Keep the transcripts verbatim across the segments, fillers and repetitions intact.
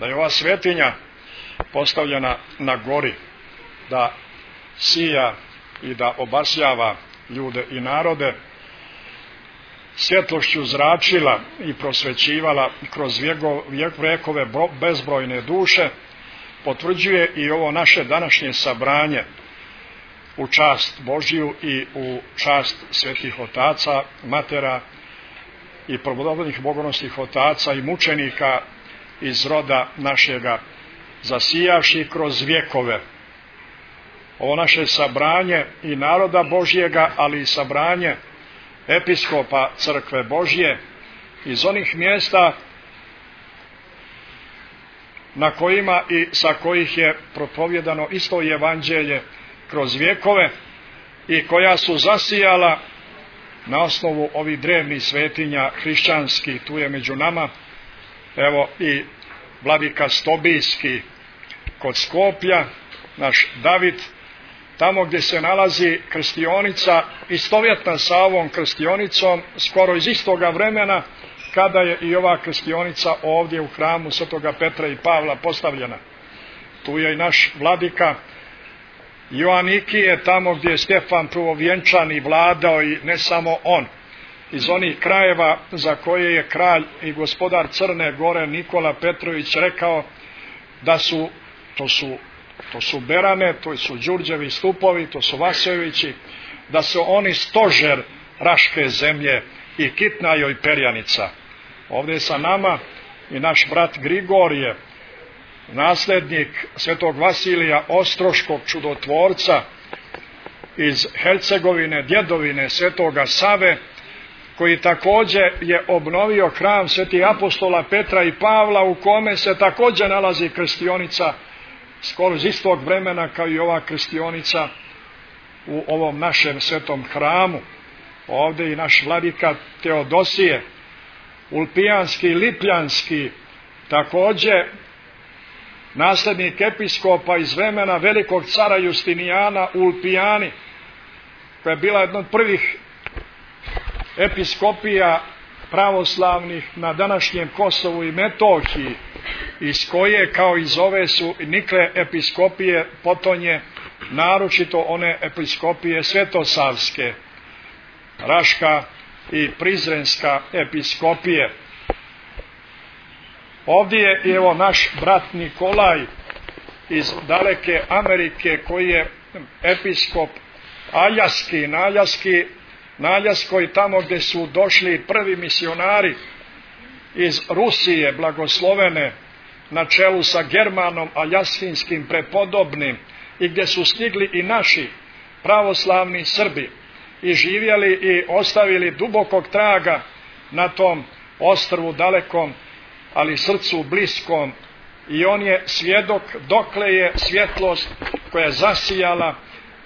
da je ova svetinja postavljena na gori, da sija i da obasjava ljude i narode, svjetlošću zračila i prosvećivala kroz vjekove bezbrojne duše, potvrđuje i ovo naše današnje sabranje u čast Božju i u čast svetih otaca, matera i probodobnih bogonosnih otaca i mučenika iz roda našega, zasijavši kroz vjekove. Ovo naše sabranje i naroda Božjega, ali i sabranje episkopa crkve Božje iz onih mjesta na kojima i sa kojih je propovjedano isto evanđelje kroz vjekove i koja su zasijala na osnovu ovih drevnih svetinja hrišćanskih. Tu je među nama evo i vladika Stobijski kod Skoplja, naš David, tamo gdje se nalazi krstionica istovjetna sa ovom krstionicom, skoro iz istoga vremena kada je i ova krstionica ovdje u hramu Svetoga Petra i Pavla postavljena. Tu je i naš vladika Joanikije, tamo gdje je Stefan prvovjenčani vladao, i ne samo on, iz onih krajeva za koje je kralj i gospodar Crne Gore Nikola Petrović rekao da su, to su to su Berane, to su Đurđevi stupovi, to su Vasevići, da su oni stožer Raške zemlje i Kitna joj perjanica. Ovdje je sa nama i naš brat Grigorije, nasljednik svetog Vasilija Ostroškog čudotvorca iz Hercegovine, djedovine svetoga Save, koji također je obnovio hram svetih apostola Petra i Pavla, u kome se također nalazi krstionica skoro iz istog vremena kao i ova krstionica u ovom našem svetom hramu. Ovdje i naš vladika Teodosije, Ulpijanski i Lipljanski, također nasljednik episkopa iz vremena velikog cara Justinijana u Ulpijani, koja je bila jedna od prvih episkopija pravoslavnih na današnjem Kosovu i Metohiji, iz koje kao iz ove su nikle episkopije potonje, naročito one episkopije svetosavske, Raška i Prizrenska episkopije. Ovdje je evo naš brat Nikolaj iz daleke Amerike, koji je episkop Aljaski, na Aljaski, na Aljaskoj, tamo gdje su došli prvi misionari iz Rusije blagoslovene na čelu sa Germanom Aljaskinskim prepodobnim, i gdje su stigli i naši pravoslavni Srbi i živjeli i ostavili dubokog traga na tom ostrvu dalekom, ali srcu bliskom, i on je svjedok dokle je svjetlost koja je zasijala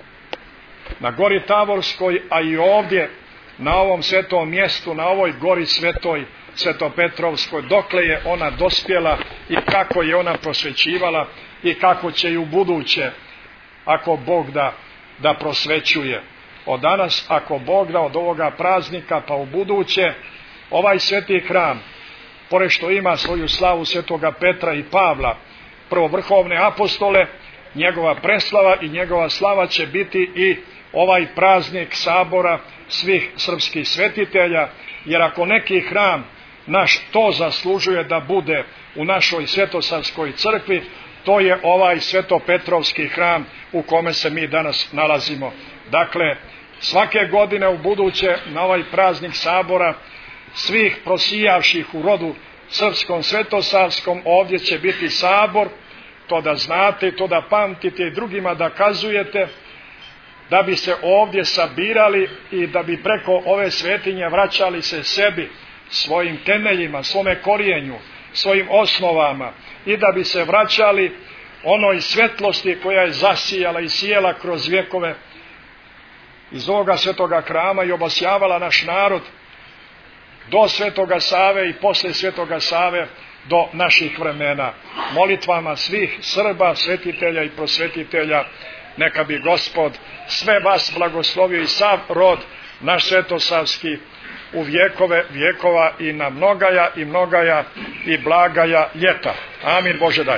na gori Tavorskoj, a i ovdje na ovom svetom mjestu, na ovoj gori svetoj Svetopetrovskoj, dokle je ona dospjela i kako je ona prosvećivala i kako će i u buduće, ako Bog da, da prosvećuje. Od danas, ako Bog da, od ovoga praznika pa u buduće, ovaj sveti hram, pored što ima svoju slavu Svetoga Petra i Pavla, prvo vrhovne apostole, njegova preslava i njegova slava će biti i ovaj praznik sabora svih srpskih svetitelja, jer ako neki hram naš to zaslužuje da bude u našoj Svetosavskoj crkvi, to je ovaj Svetopetrovski hram u kome se mi danas nalazimo. Dakle, svake godine u buduće na ovaj praznik sabora svih prosijavših u rodu srpskom svetosavskom, ovdje će biti sabor, to da znate, to da pamtite i drugima da kazujete, da bi se ovdje sabirali i da bi preko ove svetinje vraćali se sebi, svojim temeljima, svome korijenju, svojim osnovama, i da bi se vraćali onoj svjetlosti koja je zasijala i sijela kroz vjekove iz ovoga svetoga hrama i obasjavala naš narod do Svetoga Save i posle Svetoga Save do naših vremena. Molitvama svih Srba, svetitelja i prosvetitelja, neka bi Gospod sve vas blagoslovio i sav rod naš svetosavski u vjekove vjekova i na mnogaja i mnogaja i blagaja ljeta. Amin Bože daj.